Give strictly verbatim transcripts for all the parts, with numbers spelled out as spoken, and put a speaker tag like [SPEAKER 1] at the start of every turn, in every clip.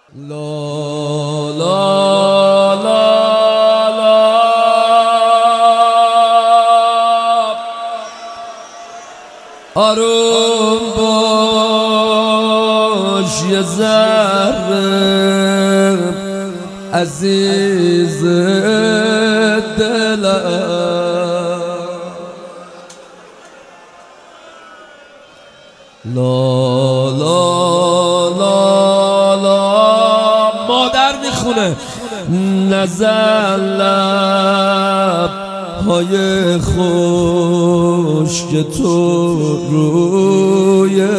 [SPEAKER 1] لا لا لا لا آروم باش یه ذره عزیز دلم لا لا لا لا مادر میخونه نزل لب های خشک تو روی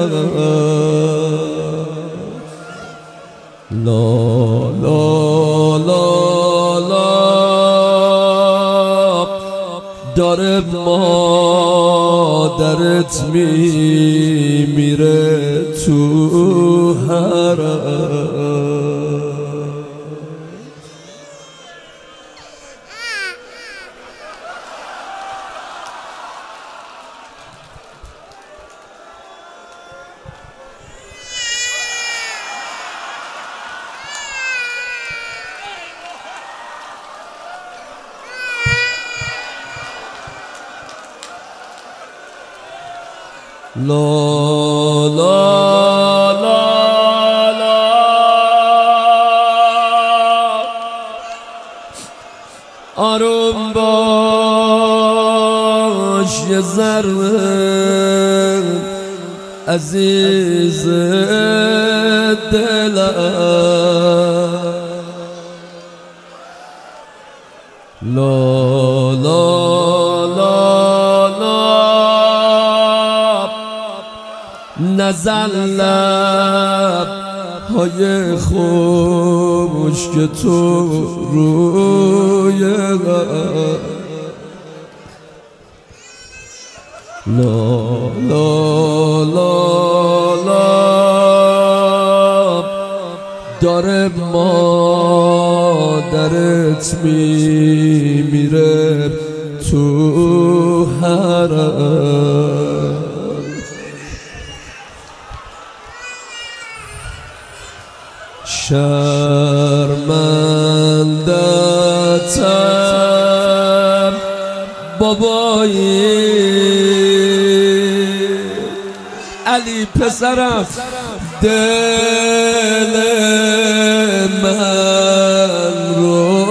[SPEAKER 1] لا لا لا لا داره مادرت میمیره تو حرم لا لا لا لا آروم باش یه ذره عزیز دلم لا لا نزل لب های خشک تو روی لا لا لا لا داره مادرت میمیره تو حرم شرمندتم بابایی علی پسرم دل من رو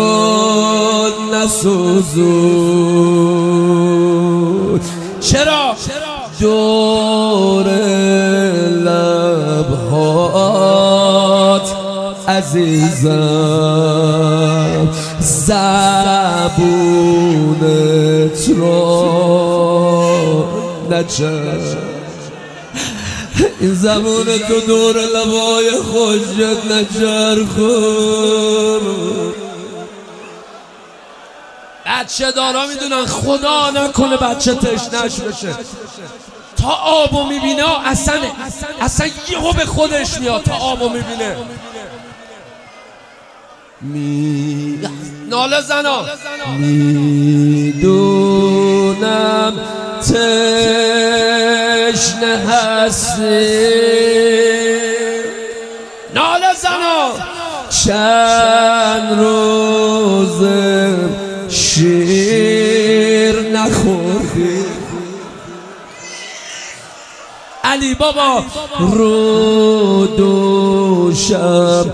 [SPEAKER 1] نسوزون چرا دور لبهات عزیزم زبونت رو نچر این زبون تو دور لبای خوشت نچر خور بچه دارا میدونن خدا نکنه بچه تشنش بشه تا آبو میبینه اصلا اصلا یهو به خودش میاد تا آبو میبینه می ناله زنا میدونم تشنه هستی ناله زنا چند روز شیر نخوردی علی بابا رو دوشم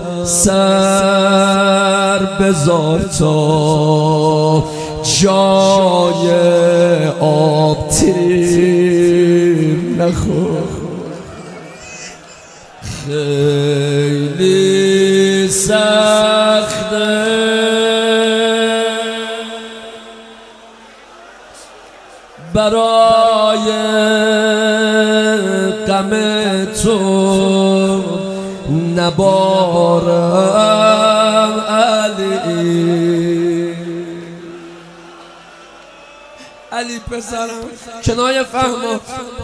[SPEAKER 1] سر بذار تا جای آب تیر نخور خیلی سخته برای غم تو نبارم علی علی پسرم کنایه فهمم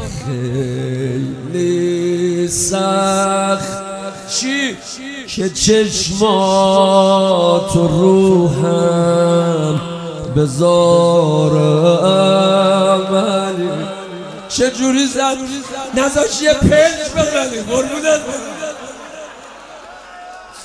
[SPEAKER 1] خیلی سخت چی که چشمات روحم بذارم علی چجوری زد نذاش یه پنج بزنی قربونت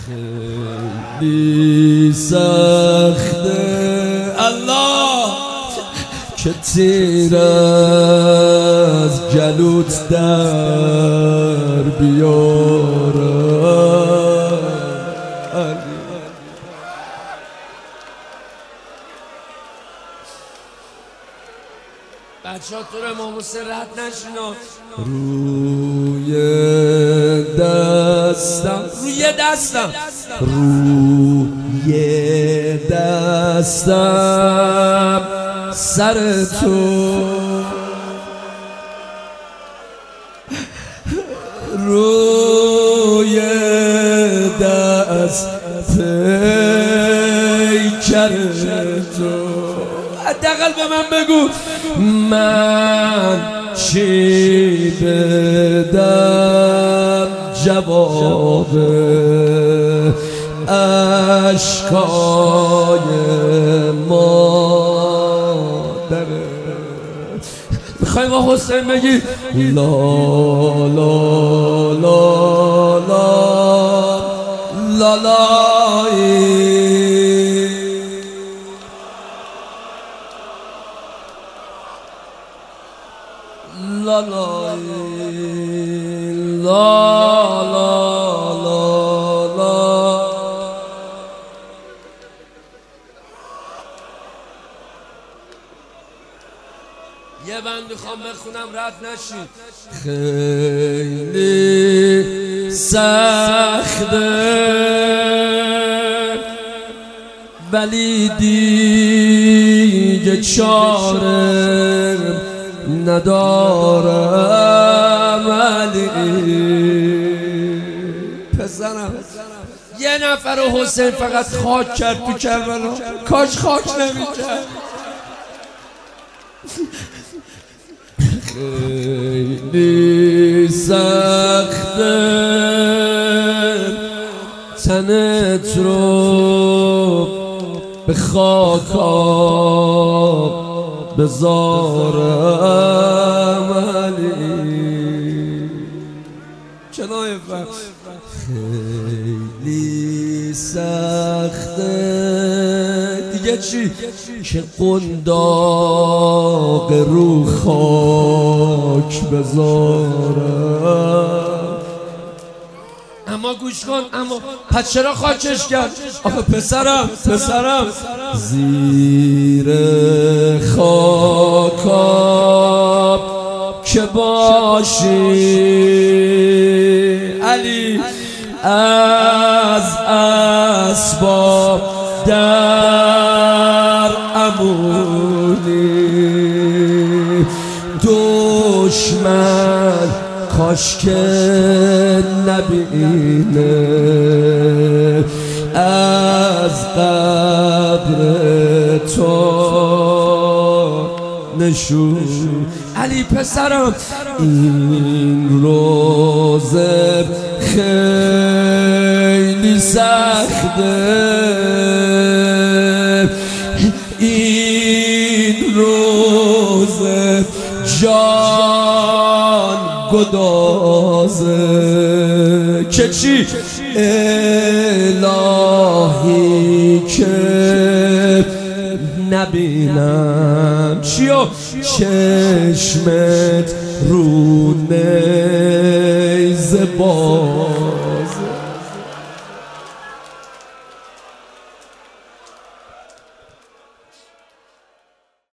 [SPEAKER 1] خیلی سخته الله که تیر از جلوت در بیارم. بچه ها تو رو امام حسین رد نشینا. روی دستم روی دستم روی دستم سر تو روی دست پیکر تو. حداقل به من بگو من چی بدم جواب عشقای مادره. میخوای با حسین بگی لا لا لا لا لا لا لا لا لا لا لا لا. یه بند میخوام بخونم رد نشید. خیلی سخته ولی دیگه چاره ندارم علی. پسرم یه نفر حسین فقط خاک کرد تو کربلا، کاش خاک نمی‌کرد. خیلی سخته تنت رو به خاک بذارم علی. کنای فرق خیلی سخته دیگه چی که قنداق رو خاک بذارم. اما گوش کن، اما پس چرا خاکش کرد؟ آخه پسرم پسرم زیر خاکاب که باشی علی از اسباب در امونی دشمن کاش که نبینه از قبر تو نشون. علی پسرم این روز خیلی سخته این روز جان گدازه که چی الهی که نبینم چیو چشمت رو نیزه با